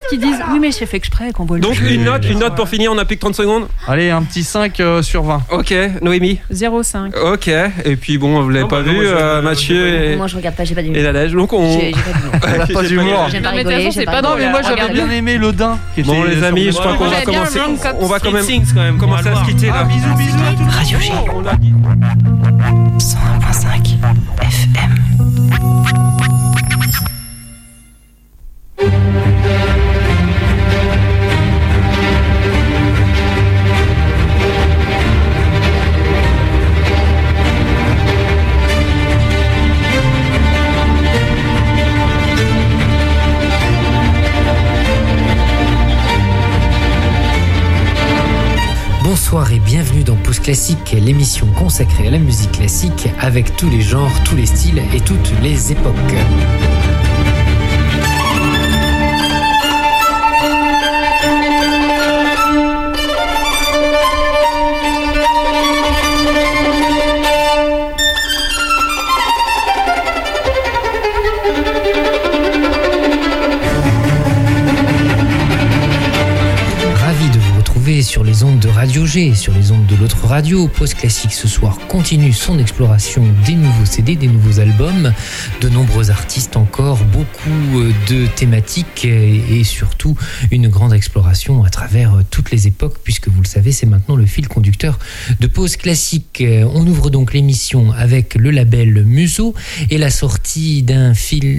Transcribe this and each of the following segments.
qu'ils disent oui mais c'est fait exprès qu'on boit le Donc une note pour finir, on n'a plus que 30 secondes. Allez, un petit 5 sur 20. Ok, Noémie. 0,5. Ok, et puis bon, vous l'avez pas vu, Mathieu Moi je regarde pas, j'ai pas d'humour. et Nadège. Donc on. J'ai pas d'humour. J'aime pas Non, mais de toute rigoler, façon, j'aime c'est pas pas Non, rigoler. mais moi j'avais bien aimé le daim. Bon les amis, je crois qu'on va commencer. On va quand même commencer à se quitter là. Bisous, bisous. Radio G. On l'a dit. 101.5 FM. Bonsoir et bienvenue dans Pause Classique, l'émission consacrée à la musique classique avec tous les genres, tous les styles et toutes les époques. Sur les ondes de Radio G, sur les ondes de l'autre radio, Pause Classique ce soir continue son exploration des nouveaux CD, des nouveaux albums, de nombreux artistes encore, beaucoup de thématiques et surtout une grande exploration à travers toutes les époques, puisque vous le savez, c'est maintenant le fil conducteur de Pause Classique. On ouvre donc l'émission avec le label Museau et la sortie d'un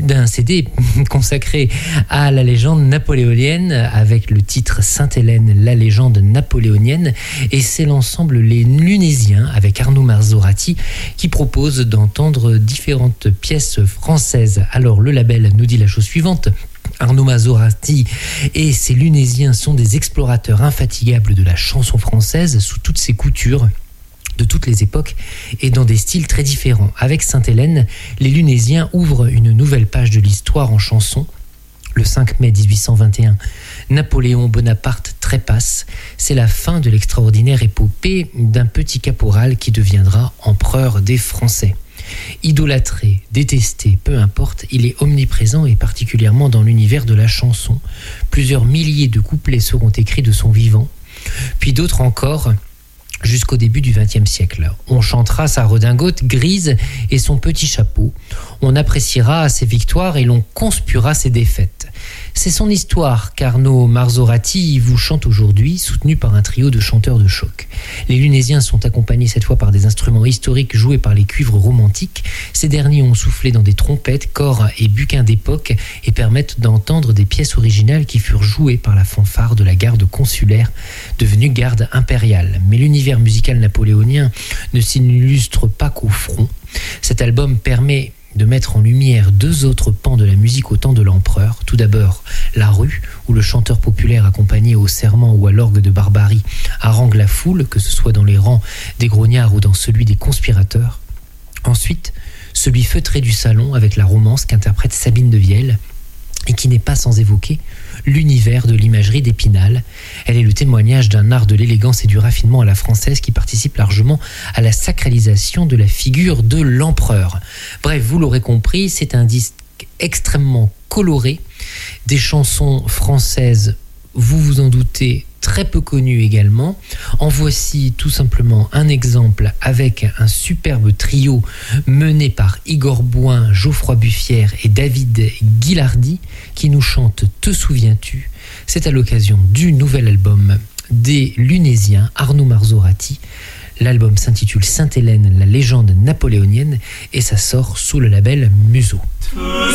CD consacré à la légende napoléonienne avec le titre Sainte-Hélène, la légende napoléonienne, et c'est l'ensemble Les Lunésiens avec Arnaud Marzorati qui propose d'entendre différentes pièces françaises. Alors le label nous dit la chose suivante: Arnaud Marzorati et ses Lunésiens sont des explorateurs infatigables de la chanson française sous toutes ses coutures, de toutes les époques et dans des styles très différents. Avec Sainte-Hélène, les Lunésiens ouvrent une nouvelle page de l'histoire en chanson. Le 5 mai 1821, Napoléon Bonaparte trépasse. C'est la fin de l'extraordinaire épopée d'un petit caporal qui deviendra empereur des Français. Idolâtré, détesté, peu importe, il est omniprésent et particulièrement dans l'univers de la chanson. Plusieurs milliers de couplets seront écrits de son vivant, puis d'autres encore jusqu'au début du XXe siècle. On chantera sa redingote grise et son petit chapeau. On appréciera ses victoires et l'on conspuera ses défaites. C'est son histoire qu'Arnaud Marzorati vous chante aujourd'hui, soutenu par un trio de chanteurs de choc. Les Lunésiens sont accompagnés cette fois par des instruments historiques joués par les cuivres romantiques. Ces derniers ont soufflé dans des trompettes, cors et buquins d'époque et permettent d'entendre des pièces originales qui furent jouées par la fanfare de la garde consulaire, devenue garde impériale. Mais l'univers musical napoléonien ne s'illustre pas qu'au front. Cet album permet de mettre en lumière deux autres pans de la musique au temps de l'empereur. Tout d'abord, la rue, où le chanteur populaire accompagné au serment ou à l'orgue de Barbarie harangue la foule, que ce soit dans les rangs des grognards ou dans celui des conspirateurs. Ensuite, celui feutré du salon avec la romance qu'interprète Sabine de Vielle et qui n'est pas sans évoquer l'univers de l'imagerie d'Épinal. Elle est le témoignage d'un art de l'élégance et du raffinement à la française qui participe largement à la sacralisation de la figure de l'empereur. Bref, vous l'aurez compris, c'est un disque extrêmement coloré, des chansons françaises, vous vous en doutez, très peu connues également. En voici tout simplement un exemple avec un superbe trio mené par Igor Bouin, Geoffroy Buffière et David Guilardi qui nous chante Te souviens-tu ? C'est à l'occasion du nouvel album des Lunésiens, Arnaud Marzorati. L'album s'intitule Sainte-Hélène, la légende napoléonienne et ça sort sous le label Museau. Te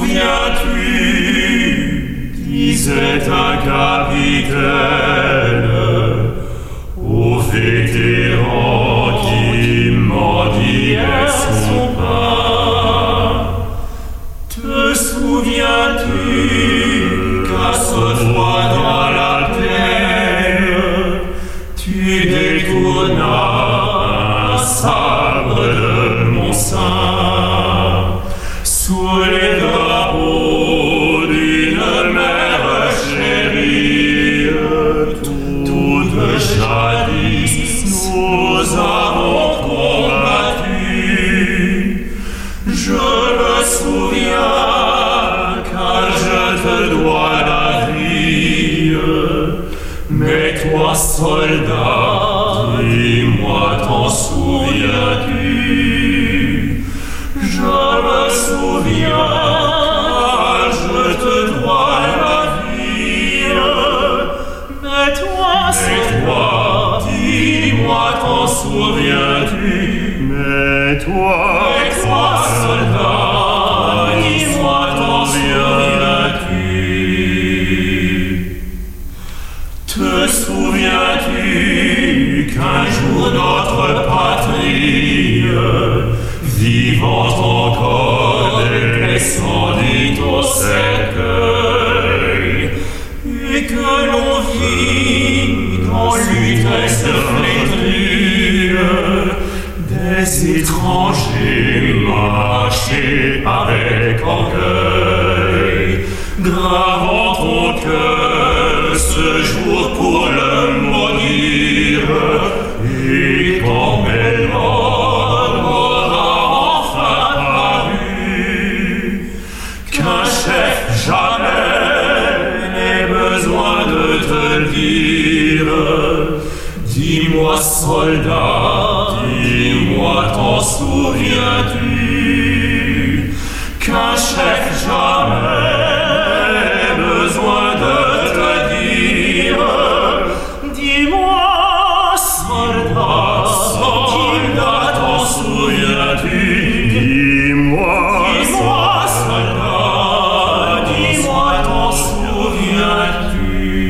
souviens-tu, disait un capitaine au vétéran qui mendiait son pain. Te souviens-tu qu'à ce fois dans la terre tu détournas un sabre de mon sein sous les drapeaux d'une mère chérie. Toute jadis nous avons combattu. Je me souviens car je te dois la vie. Mais toi, soldat, dis-moi, t'en souviens-tu? Je me souviens, car je te dois la vie. Mais toi, dis-moi, t'en souviens-tu? Mais toi, soldat, dis-moi, t'en souviens-tu? Te souviens-tu qu'un jour notre patrie, vivant encore, descendit au cercueil, et que l'on vit dans lutte se flétrir, des étrangers marcher avec orgueil, gravant ton cœur ce jour pour le maudire, et quand Mélange aura enfin paru, qu'un chef jamais n'ait besoin de te dire, dis-moi, soldat, dis-moi, t'en souviens-tu? Qu'un chef jamais n'ait besoin de te dire, dis-moi, soldat, t'en souviens-tu? Dis-moi, soldat, dis-moi, t'en souviens-tu?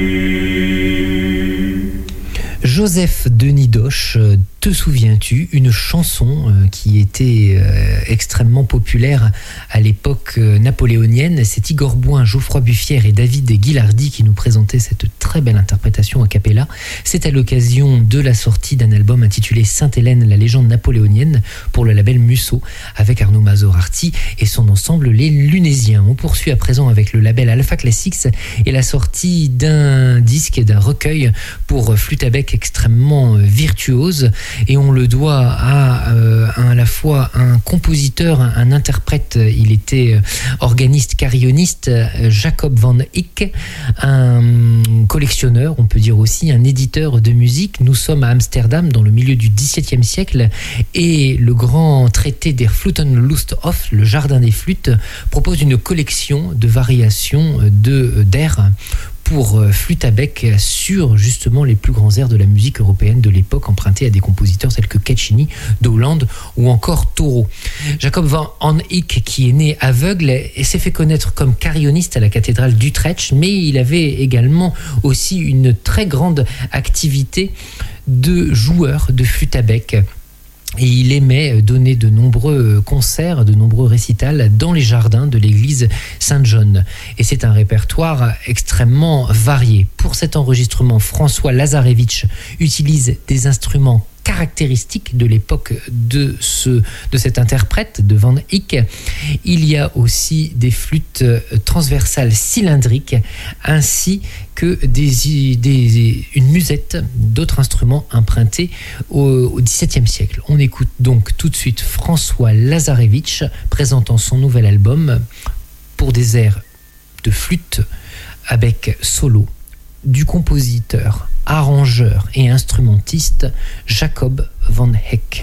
Joseph Denis Doche, te souviens-tu, une chanson qui était extrêmement populaire à l'époque napoléonienne. C'est Igor Bouin, Geoffroy Buffière et David Guilardi qui nous présentaient cette très belle interprétation a cappella. C'est à l'occasion de la sortie d'un album intitulé Sainte-Hélène, la légende napoléonienne pour le label Musso avec Arnaud Mazorarti et son ensemble Les Lunésiens. On poursuit à présent avec le label Alpha Classics et la sortie d'un disque et d'un recueil pour flûte à bec extrêmement virtuose. Et on le doit à la fois un compositeur, un interprète, il était organiste, carillonniste, Jacob van Eyck, un collectionneur, on peut dire aussi un éditeur de musique. Nous sommes à Amsterdam dans le milieu du XVIIe siècle et le grand traité der Flutenlusthof, le jardin des flûtes, propose une collection de variations d'air pour flûte à bec sur justement les plus grands airs de la musique européenne de l'époque, empruntés à des compositeurs tels que Caccini, d'Hollande ou encore Taureau. Jacob van Eyck, qui est né aveugle, et s'est fait connaître comme carillonniste à la cathédrale d'Utrecht, mais il avait également aussi une très grande activité de joueur de flûte à bec. Et il aimait donner de nombreux concerts, de nombreux récitals dans les jardins de l'église Saint-John. Et c'est un répertoire extrêmement varié. Pour cet enregistrement, François Lazarevitch utilise des instruments caractéristiques de l'époque de cet interprète, de Van Eyck. Il y a aussi des flûtes transversales cylindriques ainsi que une musette, d'autres instruments empruntés au XVIIe siècle. On écoute donc tout de suite François Lazarevitch présentant son nouvel album pour des airs de flûte à bec solo du compositeur, arrangeur et instrumentiste Jacob van Eyck.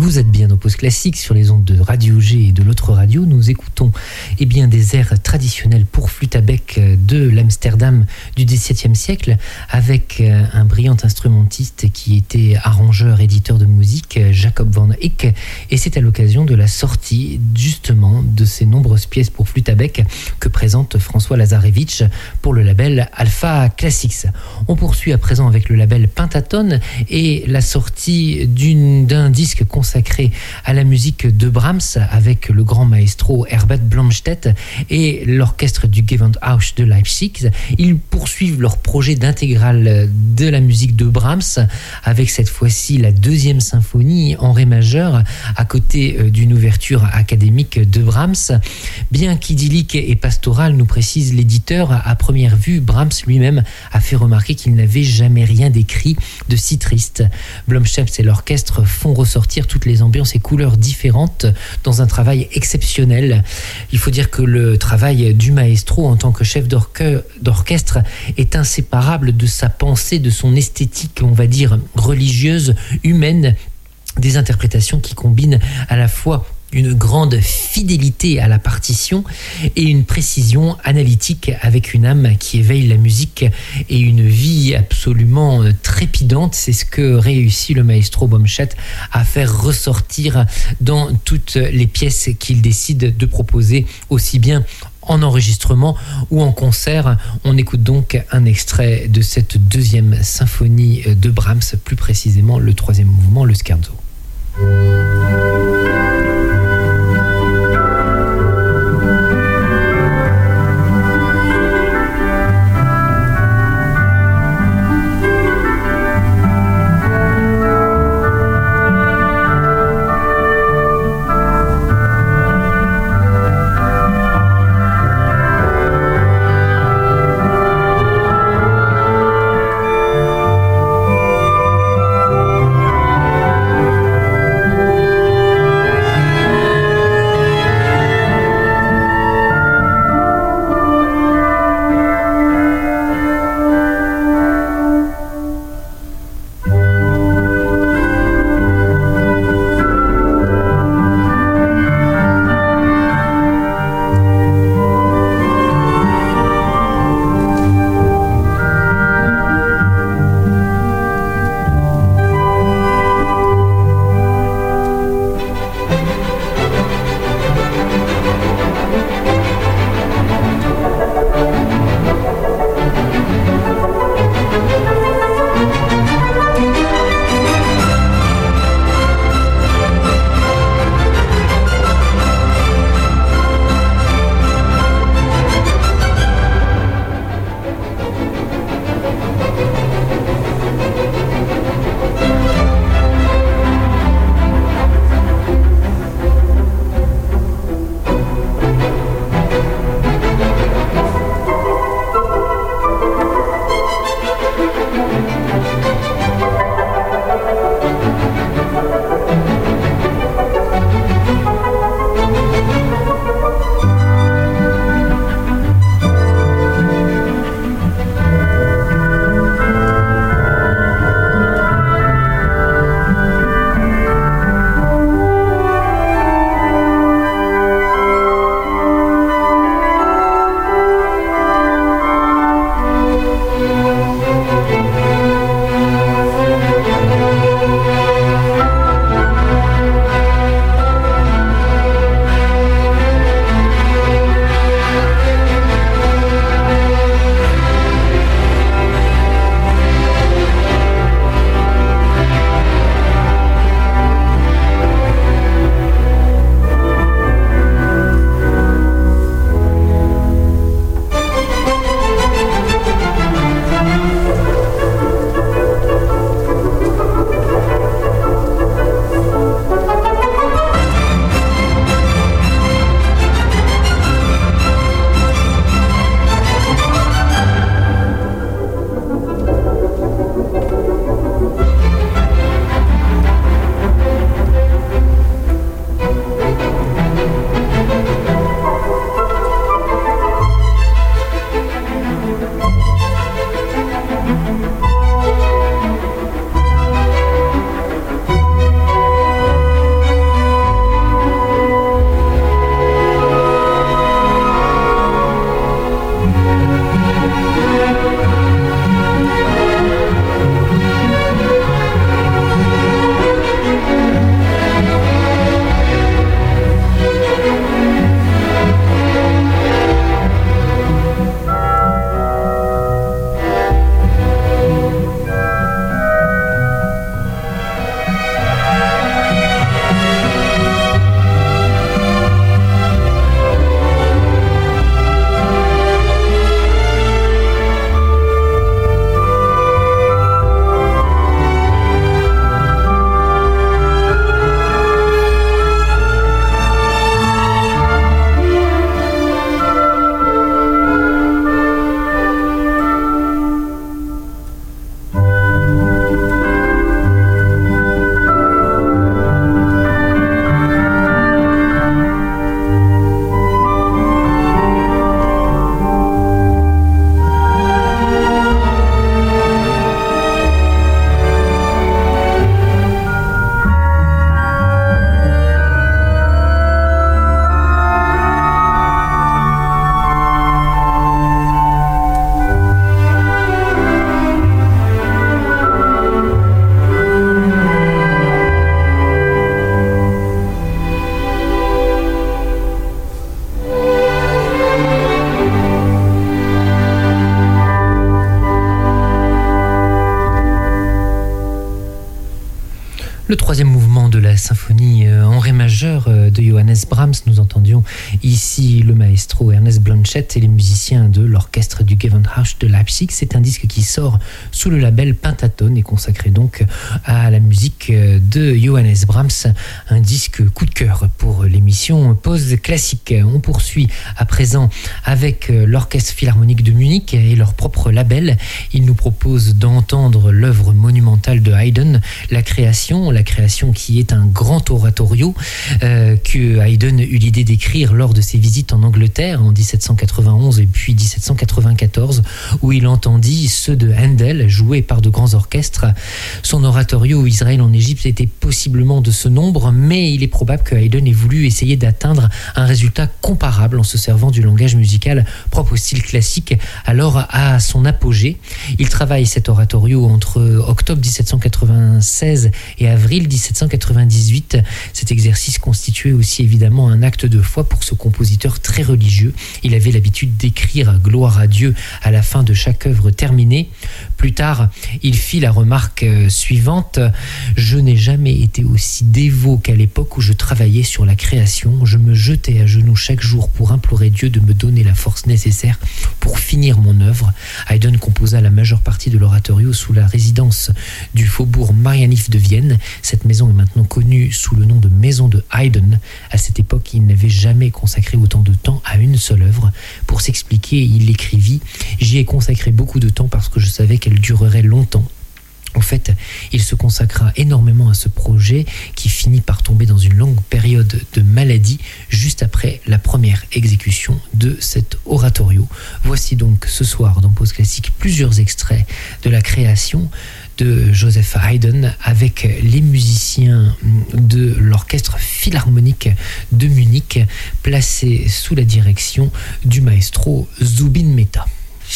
Vous êtes bien au Pause Classique sur les ondes de Radio G et de l'autre radio. Nous écoutons des airs traditionnels pour flûte à bec de l'Amsterdam du XVIIe siècle avec un brillant instrumentiste qui était arrangeur, éditeur de musique, Jacob van Eyck. Et c'est à l'occasion de la sortie justement de ces nombreuses pièces pour flûte à bec que présente François Lazarevitch pour le label Alpha Classics. On poursuit à présent avec le label Pentatone et la sortie d'un disque consacré à la musique de Brahms avec le grand maestro Herbert Blomstedt et l'orchestre du Gewandhaus de Leipzig. Ils poursuivent leur projet d'intégrale de la musique de Brahms avec cette fois-ci la deuxième symphonie en ré majeur à côté d'une ouverture académique de Brahms. Bien qu'idyllique et pastoral, nous précise l'éditeur, à première vue, Brahms lui-même a fait remarquer qu'il n'avait jamais rien d'écrit de si triste. Blomstedt et l'orchestre font ressortir toutes les ambiances et couleurs différentes dans un travail exceptionnel. Il faut dire que le travail du maestro en tant que chef d'orchestre est inséparable de sa pensée, de son esthétique, on va dire, religieuse, humaine, des interprétations qui combinent à la fois une grande fidélité à la partition et une précision analytique avec une âme qui éveille la musique et une vie absolument trépidante. C'est ce que réussit le maestro Blomstedt à faire ressortir dans toutes les pièces qu'il décide de proposer, aussi bien en enregistrement ou en concert. On écoute donc un extrait de cette deuxième symphonie de Brahms, plus précisément le troisième mouvement, le scherzo. Le troisième mouvement de la symphonie en ré majeur de Johannes Brahms. Nous entendions ici le maestro Ernest Blanchett et les musiciens de l'orchestre du Gewandhaus de Leipzig. C'est un disque qui sort sous le label Pentatone et consacré donc à la musique de Johannes Brahms. Un disque coup de cœur pour l'émission Pause Classique. On poursuit à présent avec l'Orchestre Philharmonique de Munich et leur propre label. Ils nous proposent d'entendre l'œuvre monumentale de Haydn, la création qui est un grand oratorio que Haydn eut l'idée d'écrire lors de ses visites en Angleterre en 1791 et puis 1794, où il entendit ceux de Handel joués par de grands orchestres. Son oratorio Israël en Égypte était possiblement de ce nombre, mais il est probable que Haydn ait voulu essayer d'atteindre un résultat comparable en se servant du langage musical propre au style classique, alors à son apogée. Il travaille cet oratorio entre octobre 1796 et avril 1798. Cet exercice constituait aussi évidemment un acte de foi pour ce compositeur très religieux. Il avait l'habitude d'écrire « Gloire à Dieu » à la fin de chaque œuvre terminée. Plus tard, il fit la remarque suivante: « Je n'ai jamais été aussi dévot qu'à l'époque où je travaillais sur la création. Je me jetais à genoux chaque jour pour implorer Dieu de me donner la force nécessaire pour finir mon œuvre. » Haydn composa la majeure partie de l'oratorio sous la résidence du faubourg Marianif de Vienne. Cette maison est maintenant connue sous le nom de Maison de Haydn. À cette époque, il n'avait jamais consacré autant de temps à une seule œuvre. Pour s'expliquer, il écrivit « J'y ai consacré beaucoup de temps parce que je savais qu'elle durerait longtemps. » En fait, il se consacra énormément à ce projet qui finit par tomber dans une longue période de maladie juste après la première exécution de cet oratorio. Voici donc ce soir dans Pause Classique plusieurs extraits de la création de Joseph Haydn avec les musiciens de l'Orchestre Philharmonique de Munich placés sous la direction du maestro Zubin Mehta.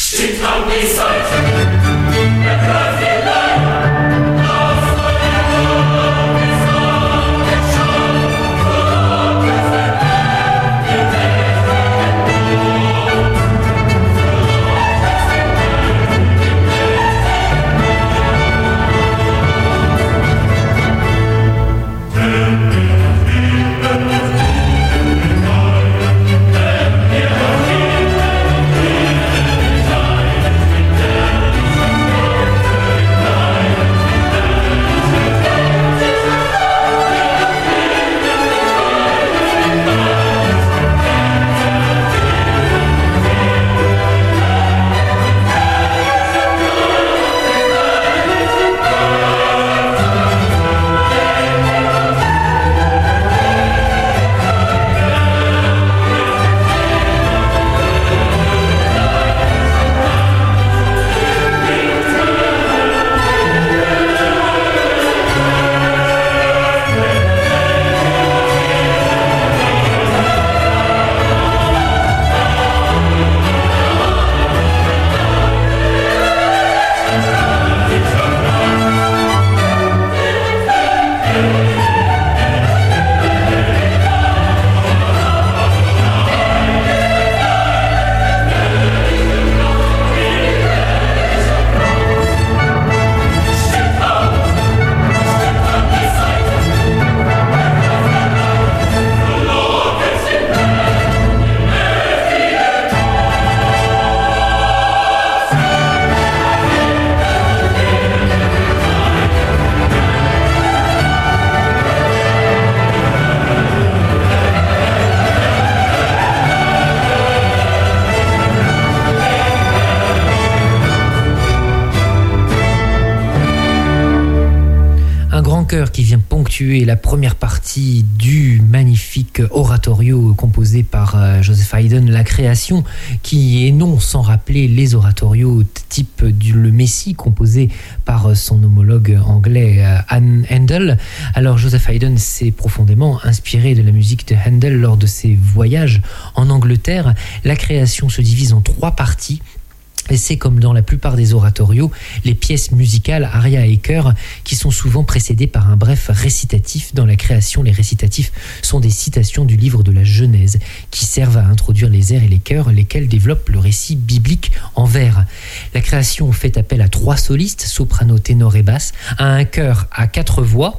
Qui vient ponctuer la première partie du magnifique oratorio composé par Joseph Haydn, la création, qui est non sans rappeler les oratorios type le Messie composé par son homologue anglais Handel. Alors Joseph Haydn s'est profondément inspiré de la musique de Handel lors de ses voyages en Angleterre. La création se divise en 3 parties. Et c'est comme dans la plupart des oratorios, les pièces musicales, arias et chœurs, qui sont souvent précédées par un bref récitatif. Dans la création, les récitatifs sont des citations du livre de la Genèse, qui servent à introduire les airs et les chœurs, lesquels développent le récit biblique en vers. La création fait appel à 3 solistes, soprano, ténor et basse, à un chœur à 4 voix,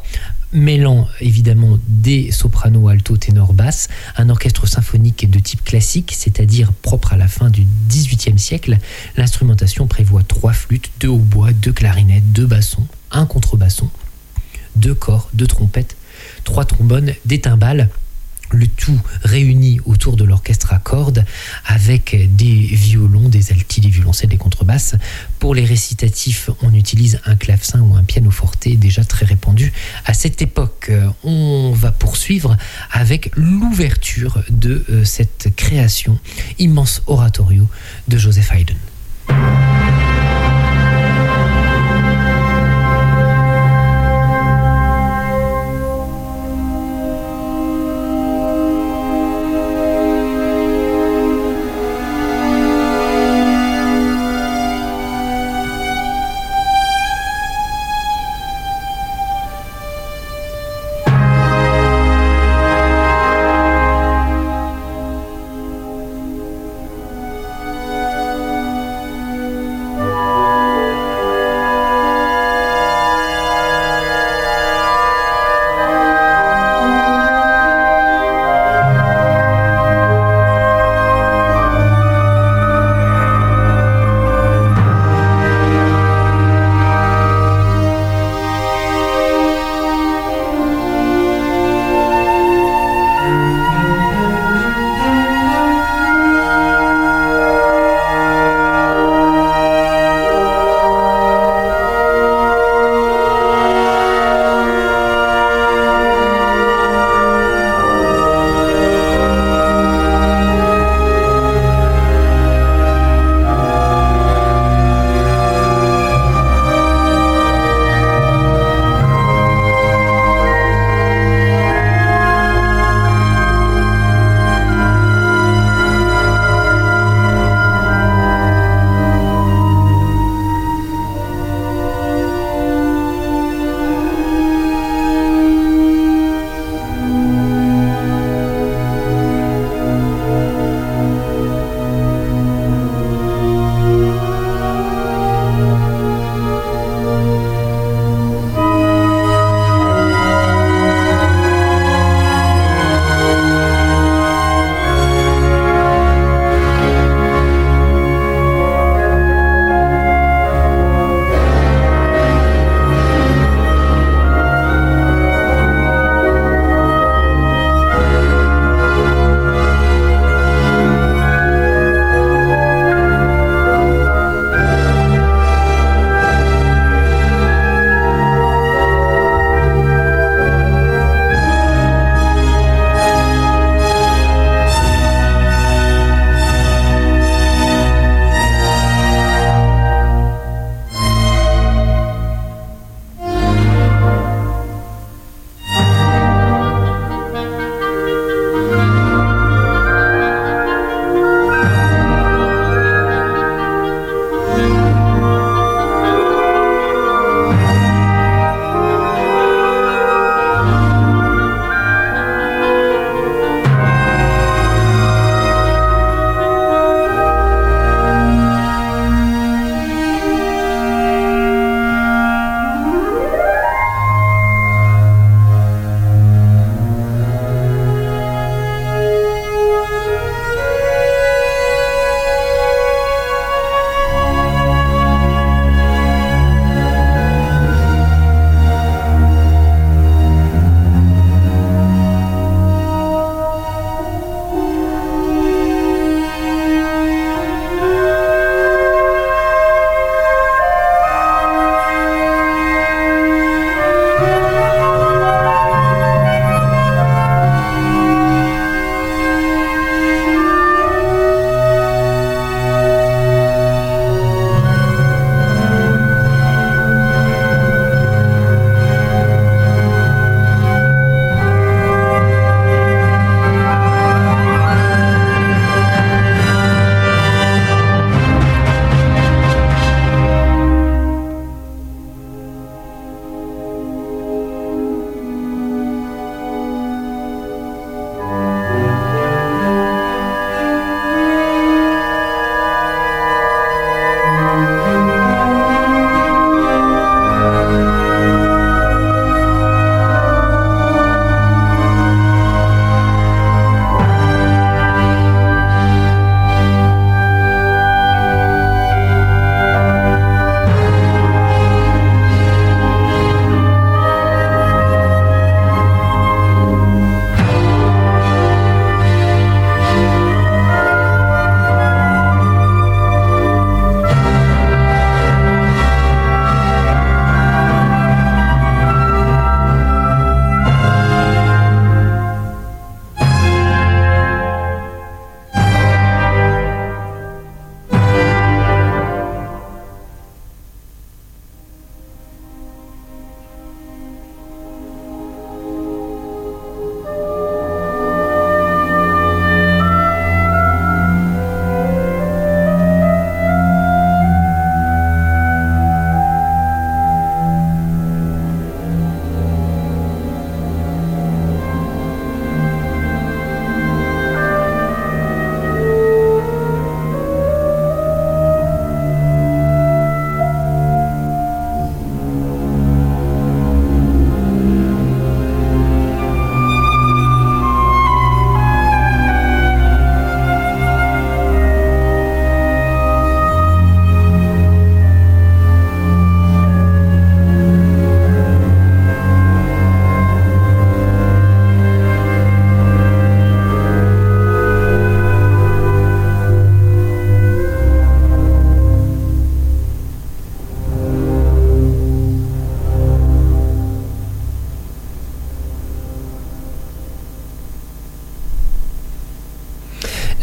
mêlant évidemment des sopranos, alto, ténor, basse, un orchestre symphonique de type classique, c'est-à-dire propre à la fin du XVIIIe siècle. L'instrumentation prévoit 3 flûtes, 2 hautbois, 2 clarinettes, 2 bassons, 1 contrebasson, 2 corps, 2 trompettes, 3 trombones, des timbales, le tout réuni autour de l'orchestre à cordes avec des violons, des altis, des violoncelles, des contrebasses. Pour les récitatifs, on utilise un clavecin ou un pianoforte déjà très répandu à cette époque. On va poursuivre avec l'ouverture de cette création, immense oratorio de Joseph Haydn.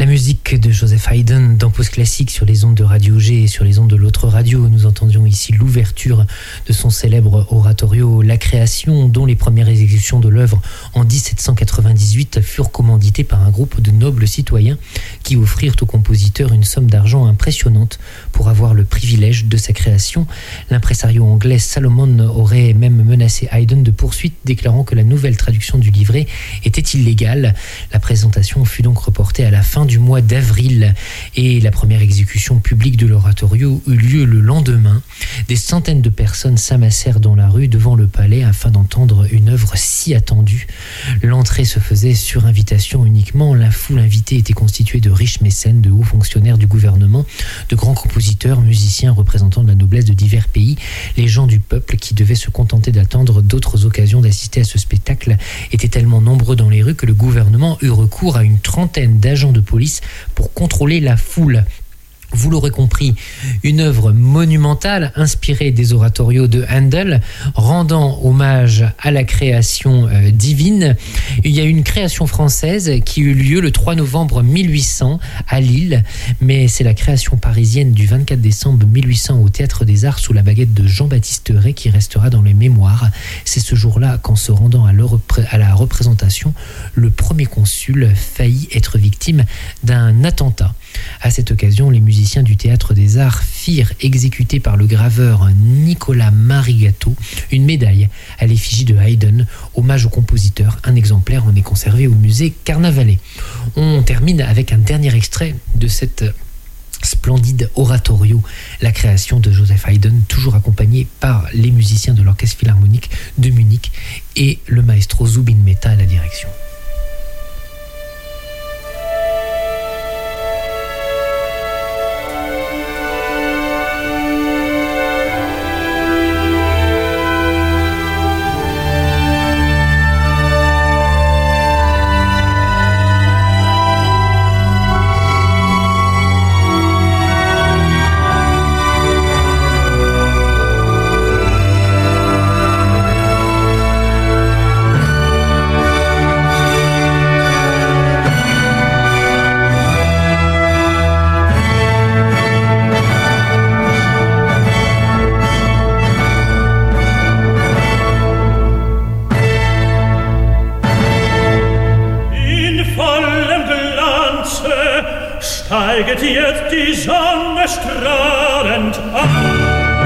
La musique de Joseph Haydn dans Pause Classique sur les ondes de Radio G et sur les ondes de l'autre radio. Nous entendions ici l'ouverture de son célèbre oratorio La Création, dont les premières exécutions de l'œuvre en 1798 furent commanditées par un groupe de nobles citoyens qui offrirent au compositeur une somme d'argent impressionnante pour avoir le privilège de sa création. L'impresario anglais Salomon aurait même menacé Haydn de poursuite, déclarant que la nouvelle traduction du livret était illégale. La présentation fut donc reportée à la fin du mois d'avril et la première exécution publique de l'oratorio eut lieu le lendemain. Des centaines de personnes s'amassèrent dans la rue devant le palais afin d'entendre une œuvre si attendue. L'entrée se faisait sur invitation uniquement. La foule invitée était constituée de riches mécènes, de hauts fonctionnaires du gouvernement, de grands compositeurs, musiciens, représentants de la noblesse de divers pays. Les gens du peuple qui devaient se contenter d'attendre d'autres occasions d'assister à ce spectacle étaient tellement nombreux dans les rues que le gouvernement eut recours à une trentaine d'agents de police pour contrôler la foule. Vous l'aurez compris, une œuvre monumentale inspirée des oratorios de Handel, rendant hommage à la création divine. Il y a une création française qui eut lieu le 3 novembre 1800 à Lille, mais c'est la création parisienne du 24 décembre 1800 au Théâtre des Arts sous la baguette de Jean-Baptiste Ray qui restera dans les mémoires. C'est ce jour-là qu'en se rendant à la représentation, le premier consul faillit être victime d'un attentat. À cette occasion, les musiciens du Théâtre des Arts firent exécuter par le graveur Nicolas Marigato une médaille à l'effigie de Haydn, hommage au compositeur. Un exemplaire en est conservé au musée Carnavalet. On termine avec un dernier extrait de cette splendide oratorio, La Création de Joseph Haydn, toujours accompagné par les musiciens de l'Orchestre Philharmonique de Munich et le maestro Zubin Mehta à la direction. Steiget jetzt die Sonne strahlend an.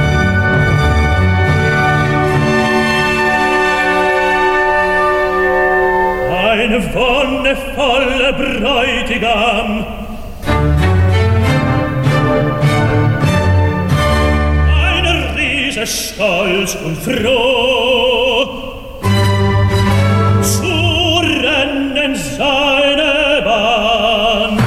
Ein wonnevoller Bräutigam, ein Riese stolz und froh, zu rennen seine Bahn.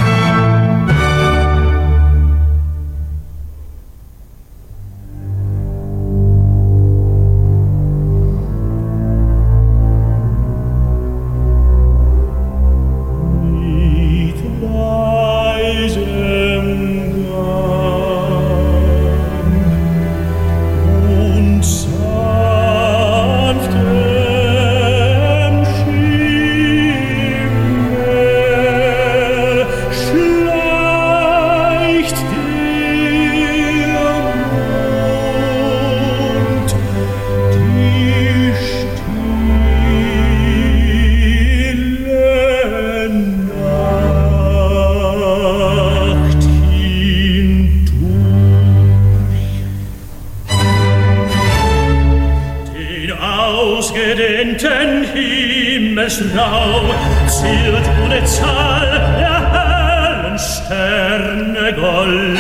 Ziert ohne Zahl der hellen Sterne Gold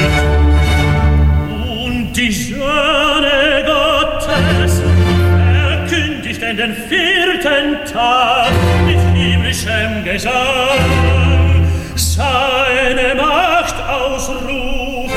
und die Söhne Gottes verkündigten den 4. Tag mit himmlischem Gesang seine Macht ausrufend.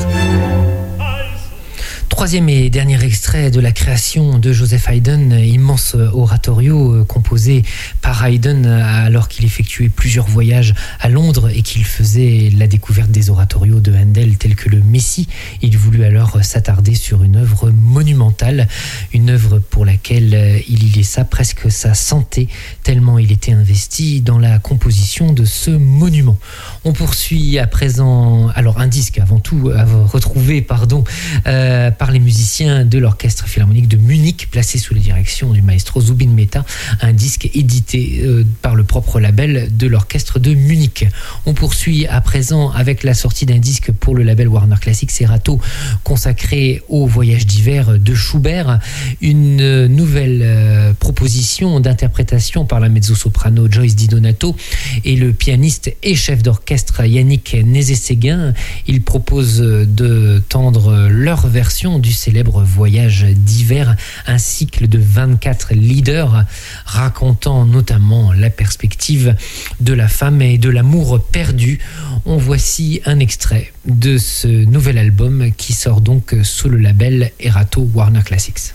Troisième et dernier extrait de La Création de Joseph Haydn, immense oratorio composé par Haydn alors qu'il effectuait plusieurs voyages à Londres et qu'il faisait la découverte des oratorios de Handel tels que le Messie. Il voulut alors s'attarder sur une œuvre monumentale, une œuvre pour laquelle il y laissa presque sa santé, tellement il était investi dans la composition de ce monument. On poursuit à présent, alors un disque avant tout retrouvé par les musiciens de l'Orchestre Philharmonique de Munich, placé sous la direction du maestro Zubin Mehta, un disque édité par le propre label de l'Orchestre de Munich. On poursuit à présent avec la sortie d'un disque pour le label Warner Classics Serato, consacré au voyage d'hiver de Schubert, une nouvelle proposition d'interprétation par la mezzo-soprano Joyce Di Donato et le pianiste et chef d'orchestre Yannick Nézet-Séguin. Ils proposent de tendre leur version du célèbre voyage d'hiver, un cycle de 24 leaders racontant notamment la perspective de la femme et de l'amour perdu. On voici un extrait de ce nouvel album qui sort donc sous le label Erato Warner Classics.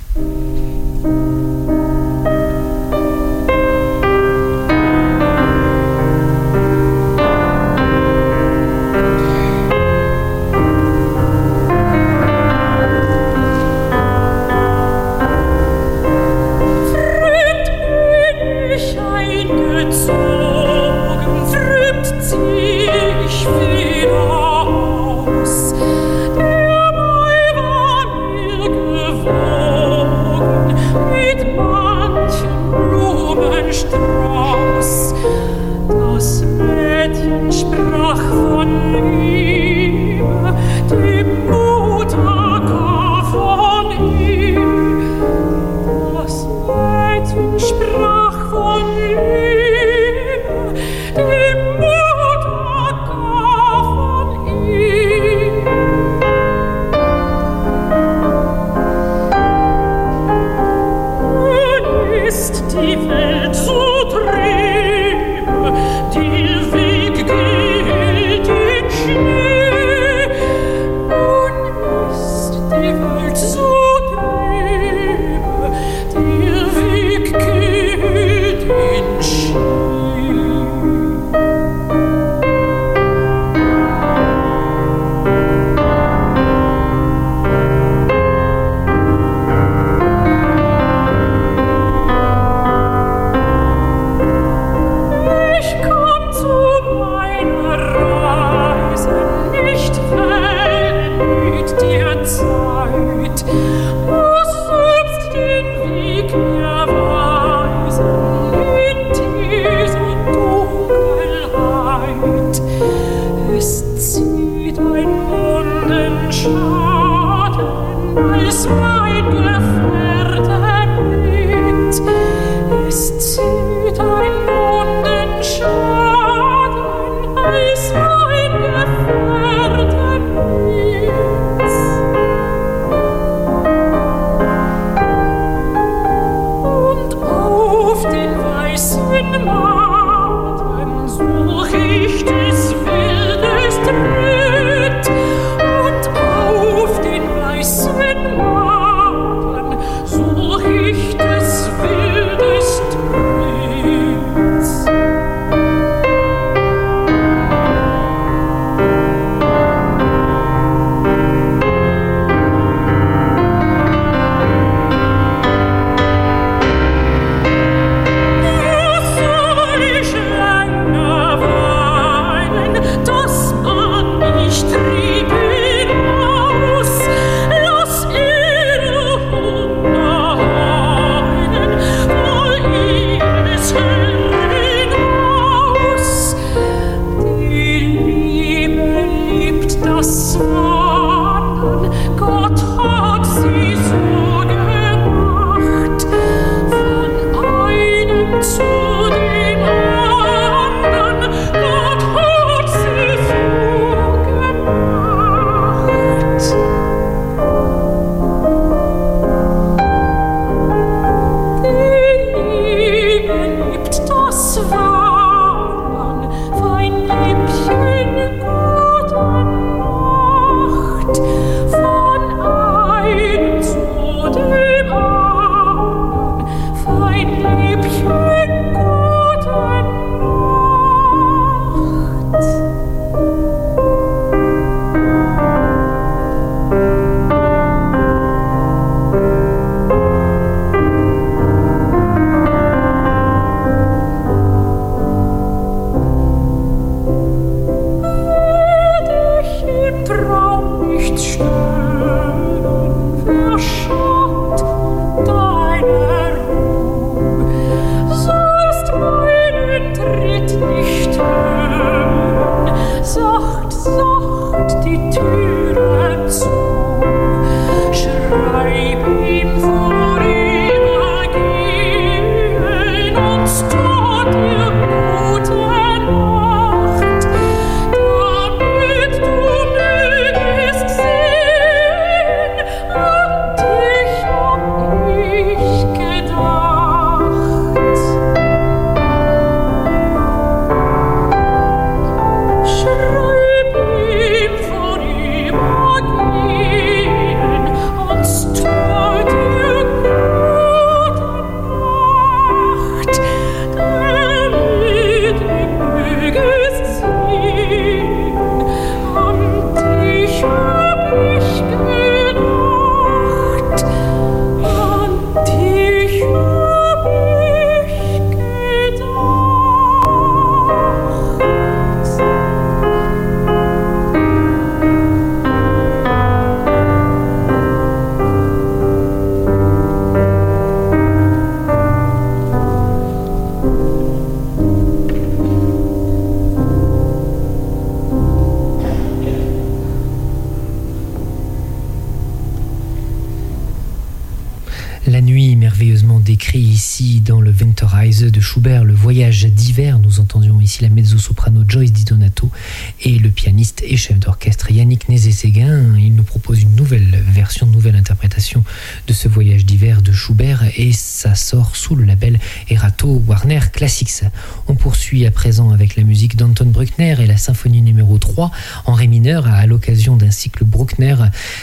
écrit ici dans le Winterreise de Schubert, le voyage d'hiver. Nous entendions ici la mezzo-soprano Joyce Di Donato et le pianiste et chef d'orchestre Yannick Nézet-Séguin. Il nous propose une nouvelle version, une nouvelle interprétation de ce voyage d'hiver de Schubert et ça sort sous le label Erato Warner Classics. On poursuit à présent avec la musique d'Anton Bruckner et la symphonie numéro 3 en ré mineur à l'occasion d'un cycle Bruckner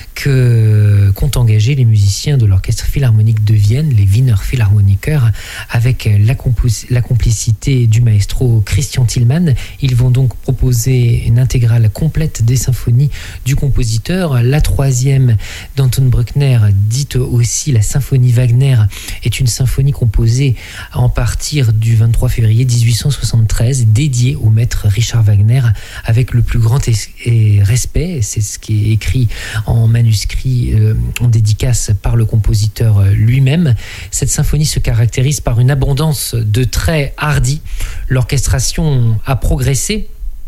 qu'ont engagé les musiciens de l'orchestre philharmonique de Vienne, les Wiener Philharmoniker, avec la complicité du maestro Christian Thielmann. Ils vont donc proposer une intégrale complète des symphonies du compositeur. La troisième d'Anton Bruckner, dite aussi la symphonie Wagner, est une symphonie composée en partir du 23 février 1873, dédiée au maître Richard Wagner avec le plus grand respect. C'est ce qui est écrit en manuscrit en dédicace par le compositeur lui-même. Cette symphonie se caractérise par une abondance de traits hardis. L'orchestration a progressé.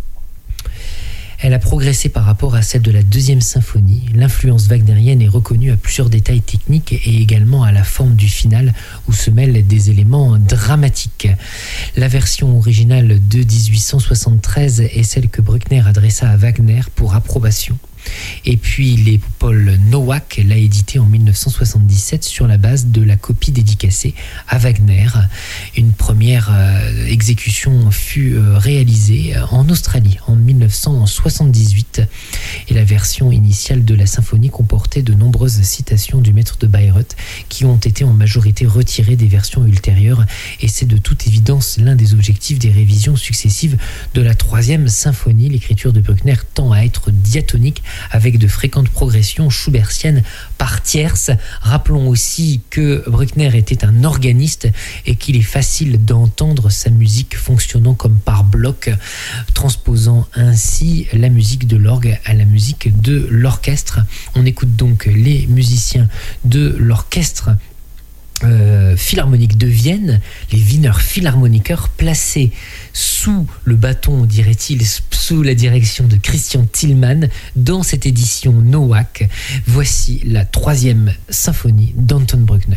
Elle a progressé par rapport à celle de la deuxième symphonie. L'influence wagnérienne est reconnue à plusieurs détails techniques et également à la forme du final où se mêlent des éléments dramatiques. La version originale de 1873 est celle que Bruckner adressa à Wagner pour approbation. Et puis Paul Nowak l'a édité en 1977 sur la base de la copie dédicacée à Wagner. Une première exécution fut réalisée en Australie en 1978 et la version initiale de la symphonie comportait de nombreuses citations du maître de Bayreuth qui ont été en majorité retirées des versions ultérieures et c'est de toute évidence l'un des objectifs des révisions successives de la troisième symphonie. L'écriture de Bruckner tend à être diatonique avec de fréquentes progressions schubertiennes par tierces. Rappelons aussi que Bruckner était un organiste et qu'il est facile d'entendre sa musique fonctionnant comme par bloc, transposant ainsi la musique de l'orgue à la musique de l'orchestre. On écoute donc les musiciens de l'orchestre philharmonique de Vienne, les Wiener Philharmoniker, placés sous le bâton, dirait-il, sous la direction de Christian Thielmann dans cette édition Nowak. Voici la troisième symphonie d'Anton Bruckner.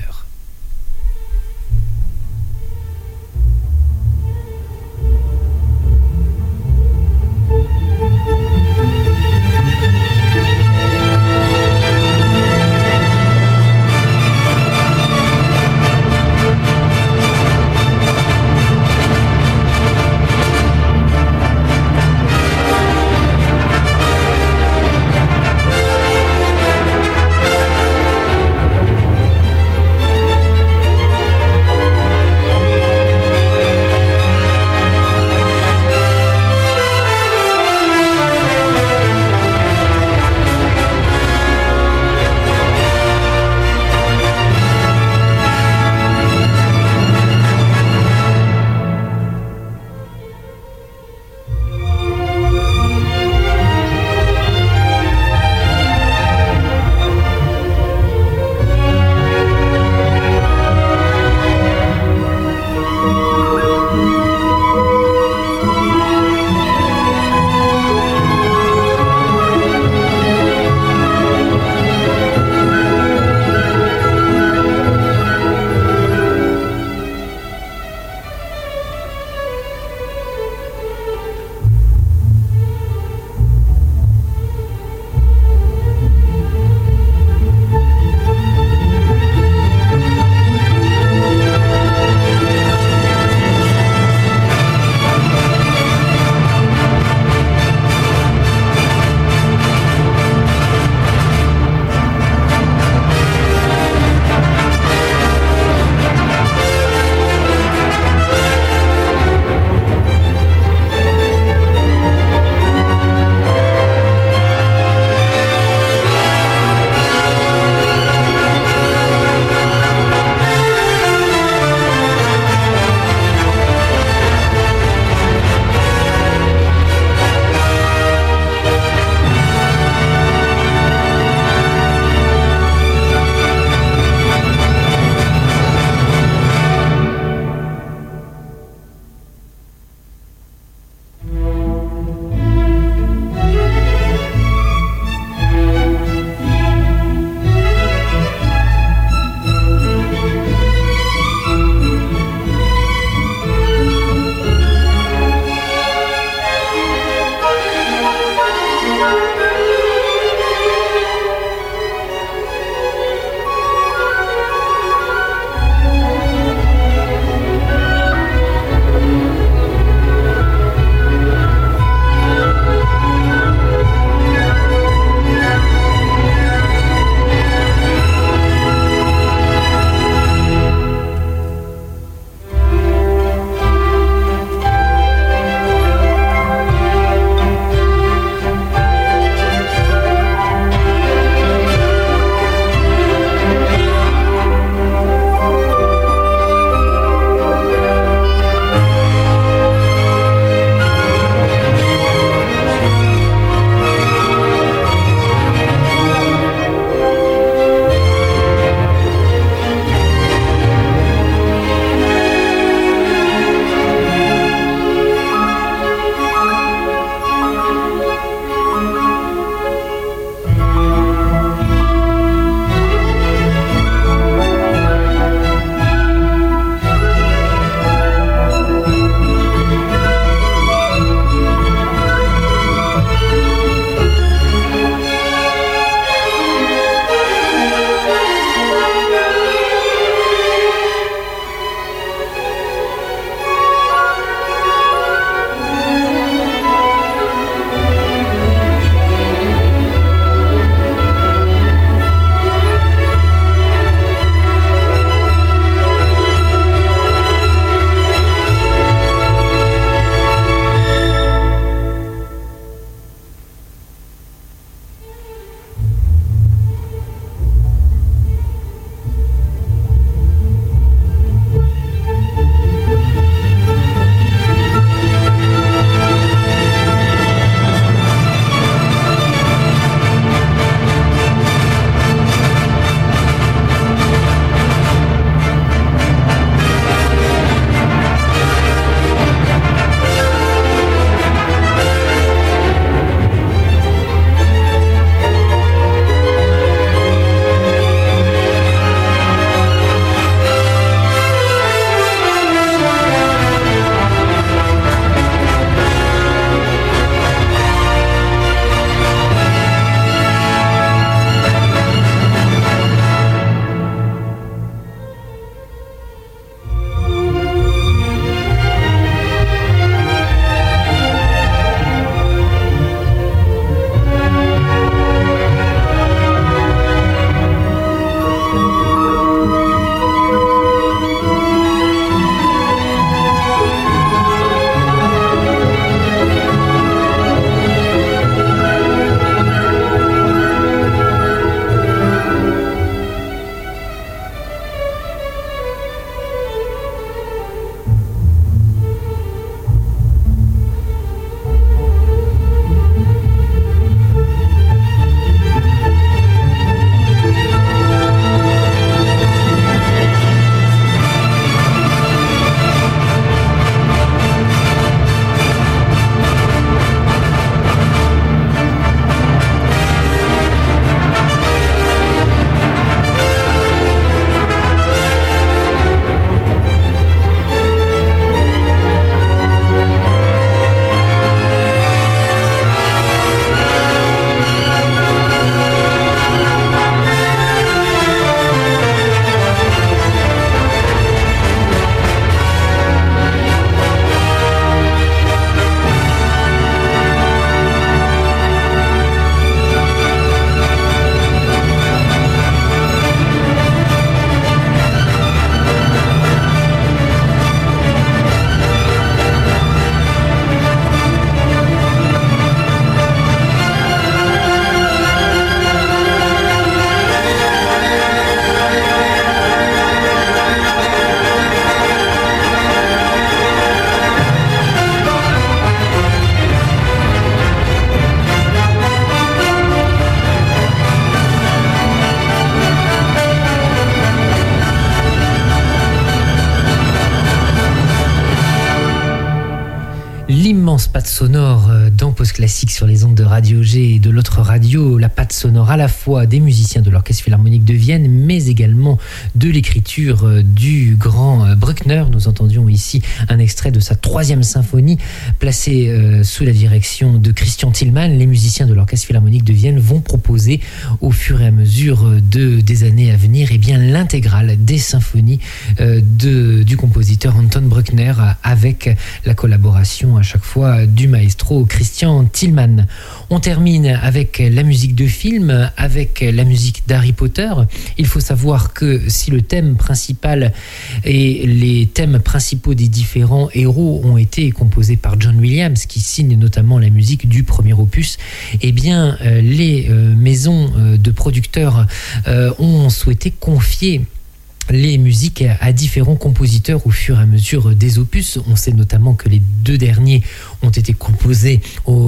immense patte sonore dans Pause Classique sur les ondes de Radio G et de l'autre radio, la patte sonore à la fois des musiciens de l'Orchestre Philharmonique de Vienne, mais également de l'écriture du grand Bruckner. Nous entendions ici un extrait de sa 3e symphonie placée sous la direction de Christian Thielemann. Les musiciens de l'Orchestre Philharmonique de Vienne vont proposer au fur et à mesure des années à venir l'intégrale des symphonies du compositeur Anton Bruckner, avec la collaboration à chaque fois du maestro Christian Thielemann. On termine avec la musique de film, avec la musique d'Harry Potter. Il faut savoir que si le thème principal et les thèmes principaux des différents héros ont été composés par John Williams, qui signe notamment la musique du premier opus, eh bien les maisons de producteurs ont souhaité confier les musiques à différents compositeurs au fur et à mesure des opus. On sait notamment que les 2 derniers ont été proposés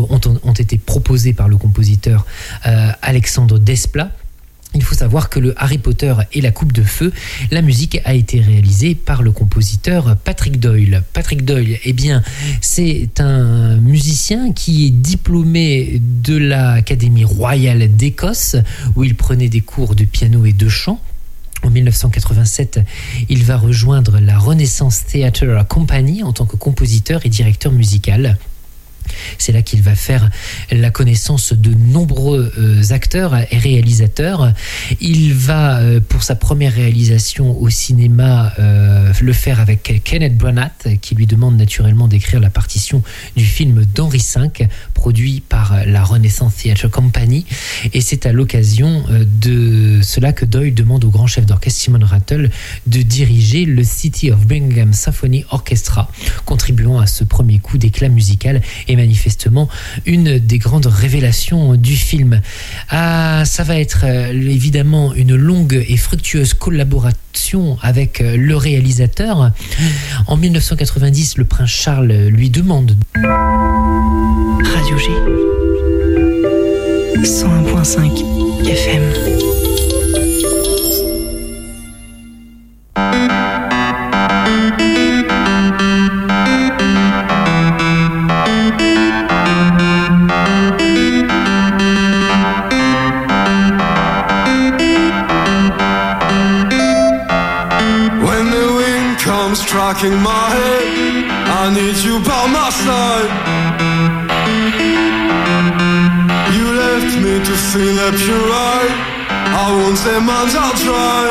par le compositeur Alexandre Desplat. Il faut savoir que le Harry Potter et la Coupe de Feu, la musique a été réalisée par le compositeur Patrick Doyle. Patrick Doyle, eh bien, c'est un musicien qui est diplômé de l'Académie royale d'Écosse, où il prenait des cours de piano et de chant. En 1987, il va rejoindre la Renaissance Theatre Company en tant que compositeur et directeur musical. C'est là qu'il va faire la connaissance de nombreux acteurs et réalisateurs. Il va, pour sa première réalisation au cinéma, le faire avec Kenneth Branagh, qui lui demande naturellement d'écrire la partition du film d'Henri V, produit par la Renaissance Theatre Company. Et c'est à l'occasion de cela que Doyle demande au grand chef d'orchestre Simon Rattle de diriger le City of Birmingham Symphony Orchestra, contribuant à ce premier coup d'éclat musical et manifestement une des grandes révélations du film. Ça va être évidemment une longue et fructueuse collaboration avec le réalisateur. En 1990, le prince Charles lui demande Radio G 101.5 FM. Striking my head, I need you by my side. You left me to feel that you're right. I won't say much, I'll try.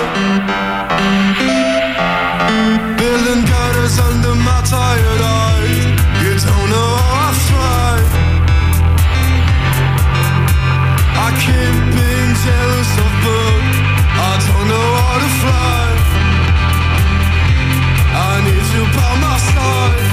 Building gutters under my tired eyes. You don't know how I've tried. I keep being jealous of birds. I don't know how to fly. I need you by my side.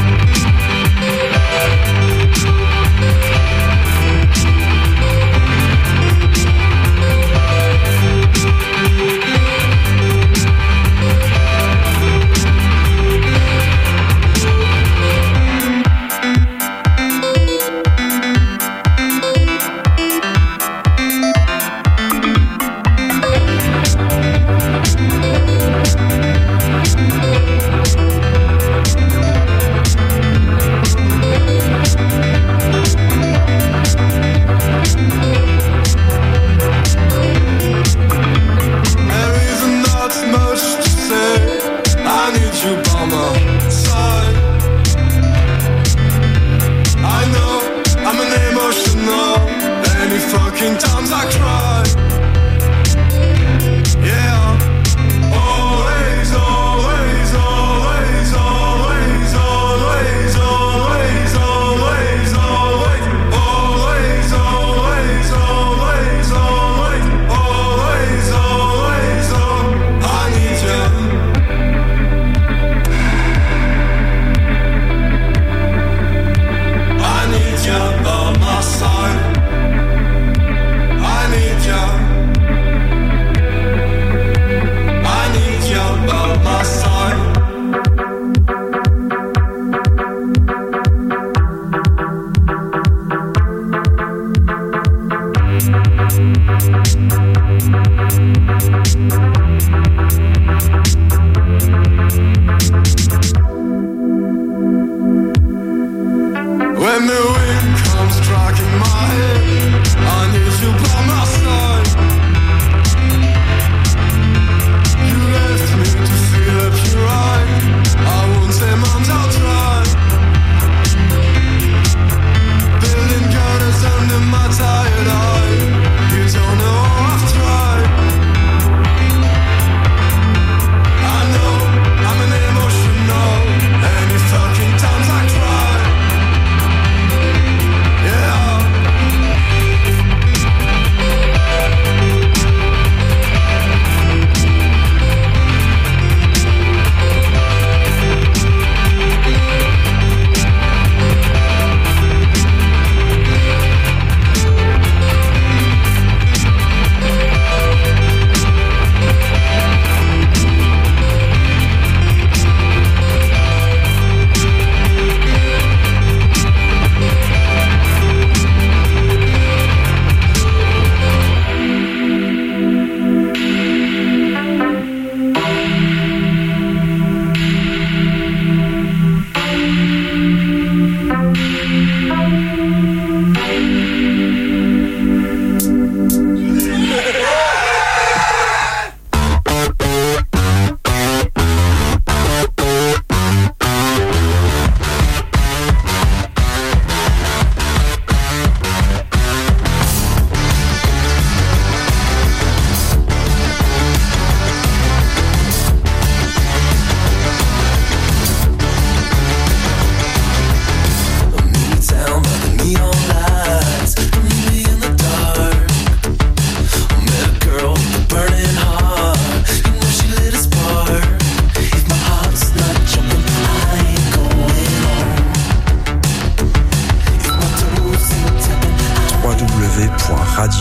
I need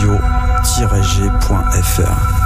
radio-g.fr.